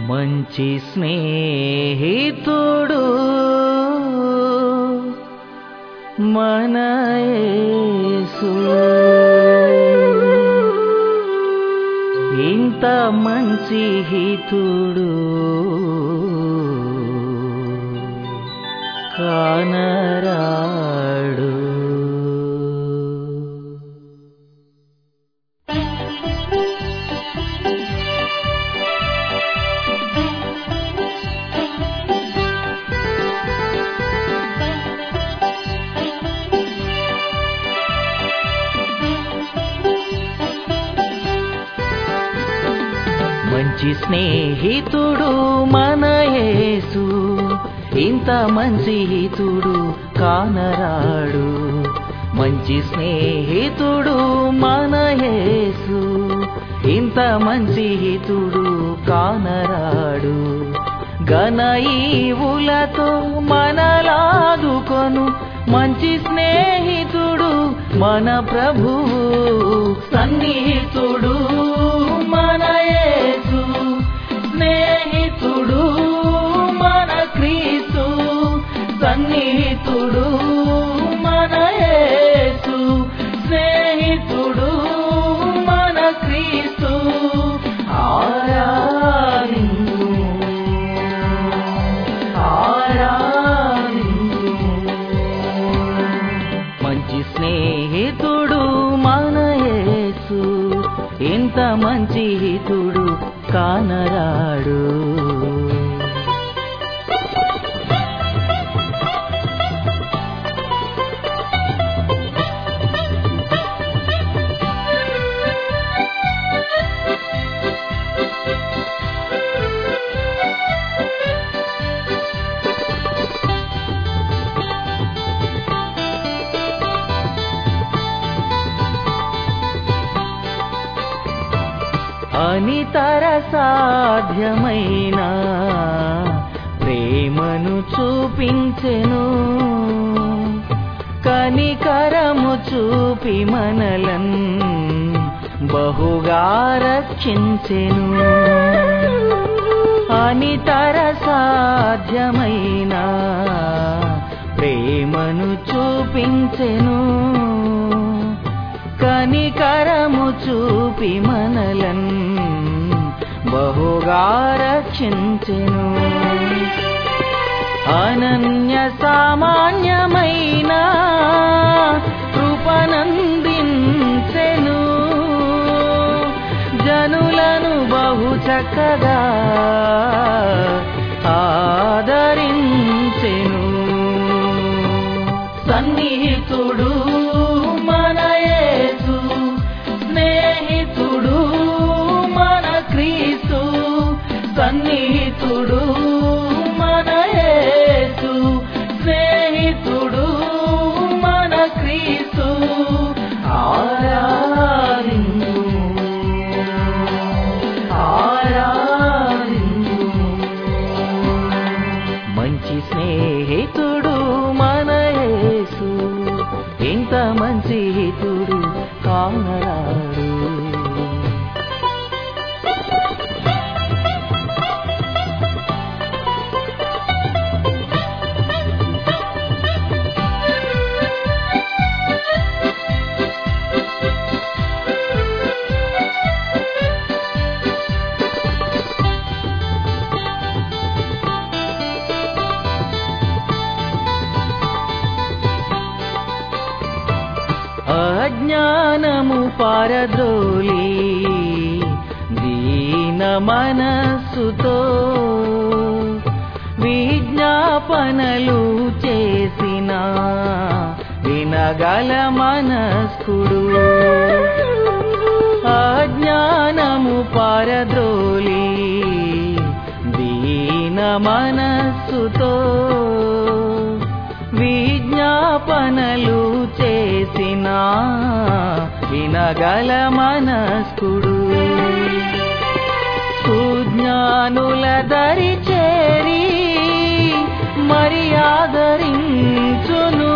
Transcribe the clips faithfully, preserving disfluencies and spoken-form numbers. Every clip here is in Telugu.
మంచి స్నేహితుడు మన యేసు, ఇంత మంచి హితుడు కానరాడు. మంచి స్నేహితుడు మన యేసు, ఇంత మంచి హితుడు కానరాడు. మంచి స్నేహితుడు మన యేసు, ఇంత మంచి హితుడు కానరాడు. ఘన ఈవులతో మనలాదుకొను మంచి స్నేహితుడు మన ప్రభువు. సన్నిహితుడు మన యేసు, స్నేహితుడు మన క్రీస్తు. సన్నిహితుడు మన యేసు, స్నేహితుడు మన క్రీస్తు. ఆరాధించు ఆరాధించు. మంచి స్నేహితుడు మన యేసు, ఇంత మంచి హితుడు కానరాడు. అనితర సాధ్యమైన ప్రేమను చూపించెను, కనికరము చూపి మనలన్ బహుగా రక్షించెను. అనితర సాధ్యమైన ప్రేమను చూపించెను, కనికరము చూపి మనలన్ బహుగా రక్షించెను. అనన్య సామాన్యమైన కృపనందించెను, జనులను బహు చక్కగా ఆదరించెను. సన్నిహితుడు మన యేసు, స్నేహితుడు మన క్రీస్తు. సన్నిహితుడు మన యేసు, స్నేహితుడు మన క్రీస్తు. ఆరాధించు ఆరాధించు. మంచి స్నేహితుడు మన యేసు, ఇంత మంచి హితుడు కానరాడు. అజ్ఞానము పారద్రోలి దీన మనస్సుతో విజ్ఞాపనలు చేసిన వినగల మనస్కుడు. అజ్ఞానము పారద్రోలి దీన మనస్సుతో విజ్ఞాపనలు చేసిన వినగల మనస్కుడు. సుజ్ఞానుల దరి చేరి మర్యాదరించును,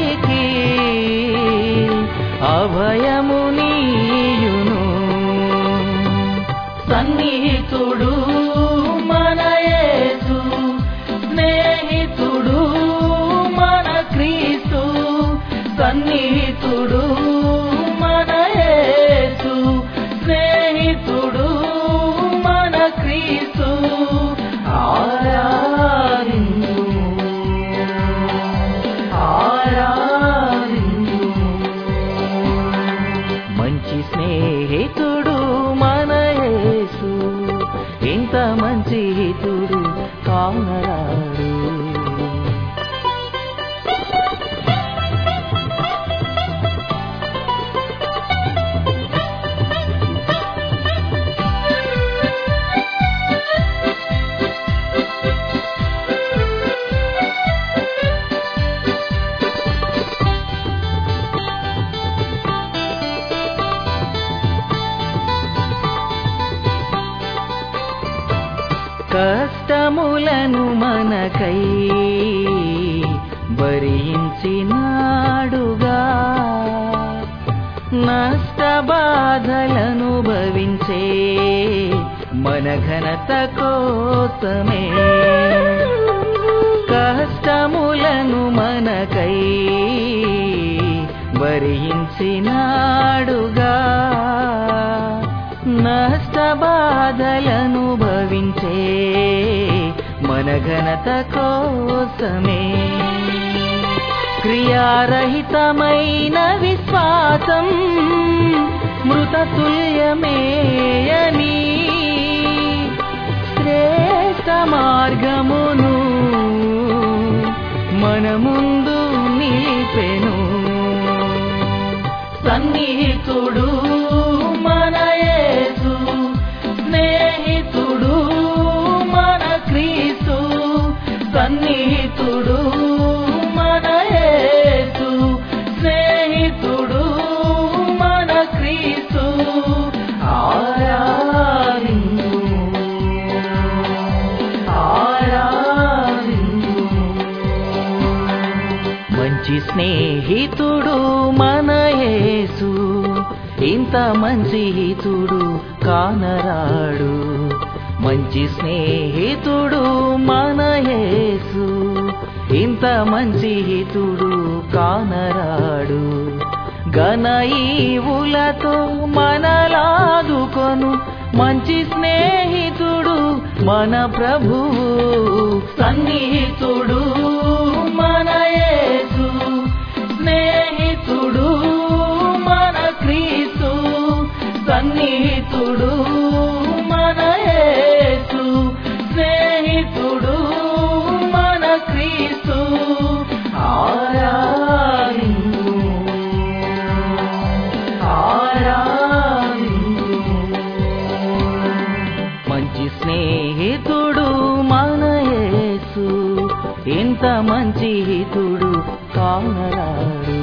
జిజ్ఞాసులందరికీ అభయము నీయును. సన్నిహితుడు మన యేసు, స్నేహితుడు మన క్రీస్తు. సన్నిహితుడు మన యేసు, స్నేహితుడు మన క్రీస్తు. ఆరాధించు ఆరాధించు. మంచి స్నేహితుడు మన యేసు, ఇంత మంచి హితుడు కానరాడు. కష్టములను మనకై భరించినాడుగా, నష్ట బాధలను భవించే మన ఘనత కోసమే. కష్టములను మనకై భరించినాడుగా, నష్ట బాధలను భవించే మన ఘనత కోసమే. క్రియారహితమైన విశ్వాసం మృతతుల్యమేయని, శ్రేష్ఠ మార్గమును మన ముందు నిలిపెను. సన్నిహితుడు మన యేసు, స్నేహితుడు మన క్రీస్తు. సన్నిహితుడు మన యేసు, స్నేహితుడు మన క్రీస్తు. ఆరాధించు ఆరాధించు. మంచి స్నేహితుడు మన యేసు, ఇంత మంచి హితుడు కానరాడు. మంచి స్నేహితుడు మన యేసు, ఇంత మంచి హితుడు కానరాడు. ఘన ఈవులతో మనలాదుకొను మంచి స్నేహితుడు మన ప్రభువు. సన్నిహితుడు మన యేసు, స్నేహితుడు మన క్రీస్తు. సన్నిహితుడు మన యేసు, స్నేహితుడు మన క్రీస్తు. ఆరాధించు ఆరాధించు. మంచి స్నేహితుడు మన యేసు, ఇంత మంచి హితుడు కానరాడు.